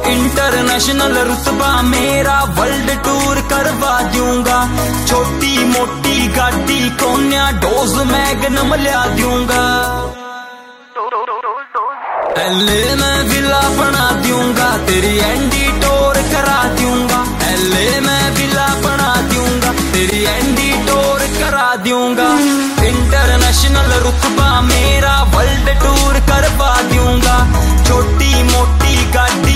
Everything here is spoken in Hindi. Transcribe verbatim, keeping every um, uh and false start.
इंटरनेशनल रुतबा मेरा वर्ल्ड टूर करवा दूंगा। छोटी मोटी गाड़ी कोन्या डोज मैगनम लिया दूंगा। एले मैं विला बना दूंगा, तेरी एंडी टोर करा दूंगा। एले मैं विला बना दूंगा, तेरी एंडी टोर करा दूंगा। इंटरनेशनल रुतबा मेरा वर्ल्ड टूर करवा दूंगा। छोटी मोटी गाड़ी